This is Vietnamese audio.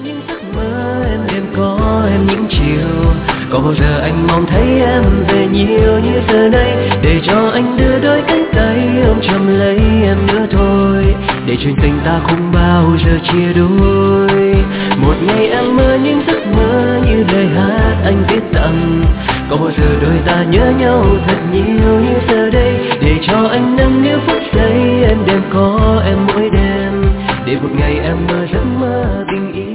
những giấc mơ em đêm có em những chiều. Có bao giờ anh mong thấy em về nhiều như giờ đây, để cho anh đưa đôi cánh tay ôm chầm lấy em nữa thôi, để chuyện tình ta không bao giờ chia đôi. Một ngày em mơ những giấc mơ như lời hát anh viết tặng. Có bao giờ đôi ta nhớ nhau thật nhiều như giờ đây, để cho anh nâng niu phút giây em đêm có em mỗi đêm, để một ngày em mơ giấc mơ tình yêu.